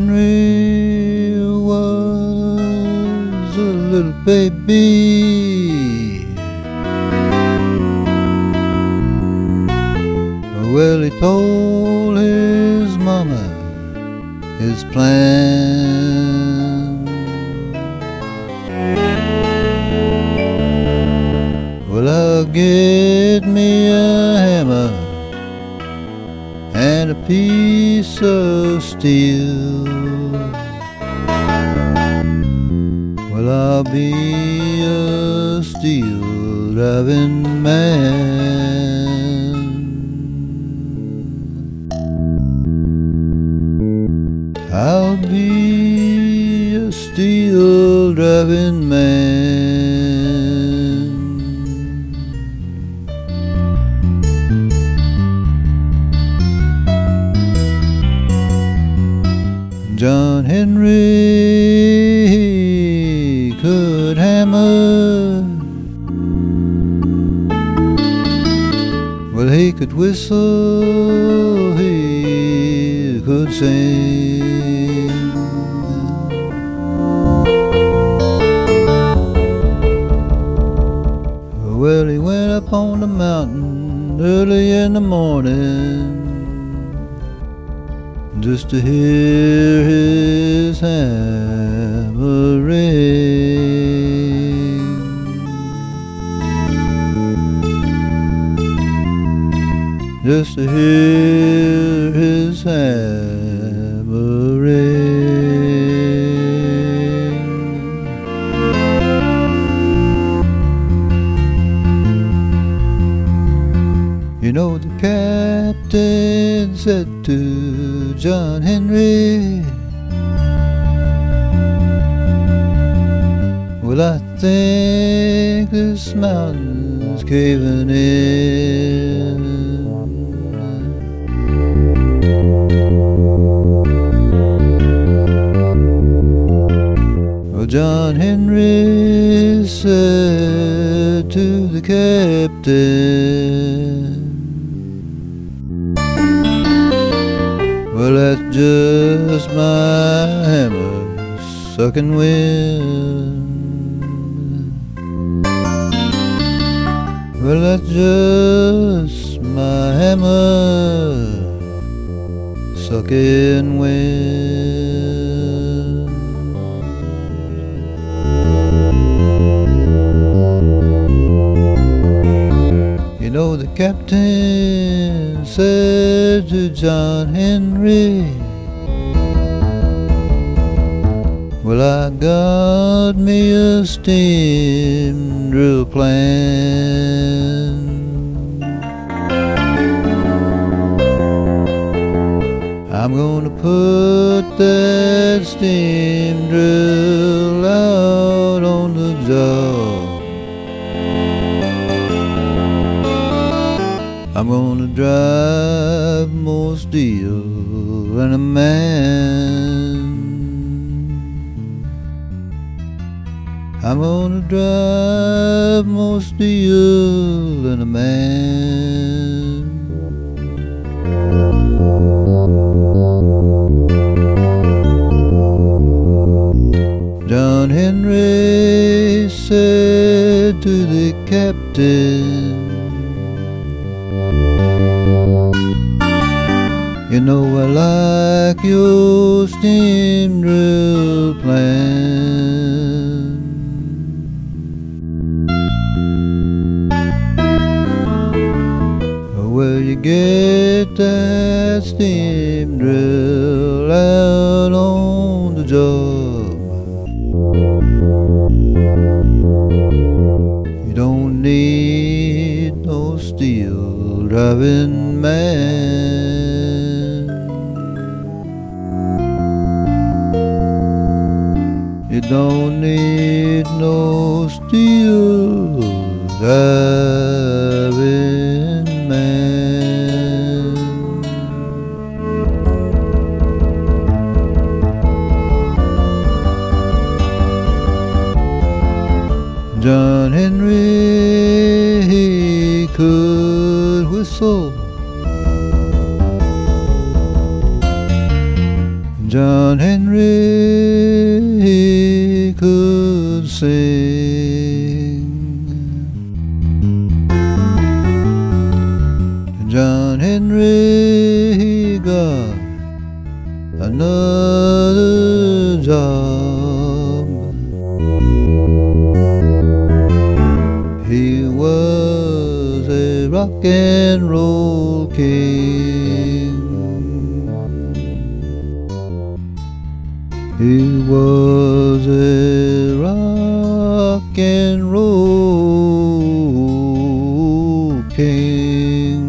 Henry was a little baby. Well, he told his mama his plan. Well, I'll get me a hammer and a piece of steel. Well, I'll be a steel driving man. I'll be a steel driving man. John Henry could hammer. Well, he could whistle, he could sing. Well, he went up on the mountain early in the morning just to hear his hammer ring. Just to hear his hammer ring. You know, the captain said to John Henry, well, I think this mountain's caving in. Well, John Henry said to the captain, well, that's just my hammer sucking wind. Well, that's just my hammer sucking wind. You know, the captain said to John Henry, well, I got me a steam drill plan. I'm gonna put that steam drill out on the job. I'm gonna drive more steel than a man. I'm gonna drive more steel than a man. John Henry said to the captain, you know, I like your steam drill plan. Where you get that steam drill out on the job? You don't need no steel driving man. You don't need no steel driving man. John Henry, he could whistle. John Henry could sing. John Henry, he got another job. He was a rock and roll king. He was a rock and roll king.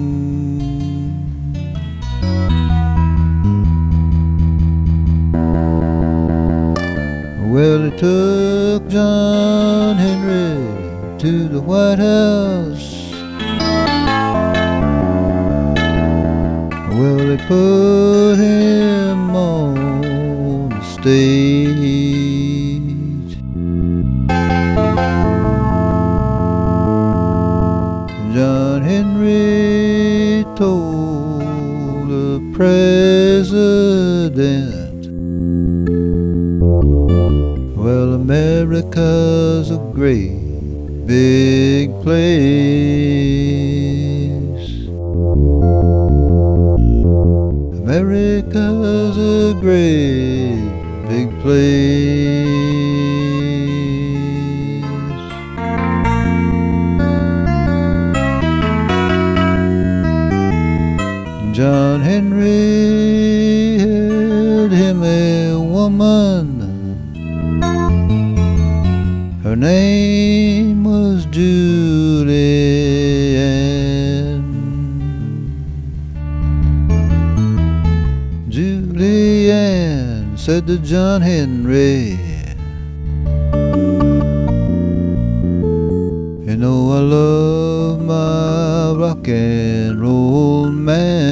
Well, it took John Henry to the White House. Well, they put him on the stage. John Henry told the president, well, America's a great big place. America's a great big place. John Henry had him a woman. Her name was Julianne. Julianne said to John Henry, you know I love my rock and roll man.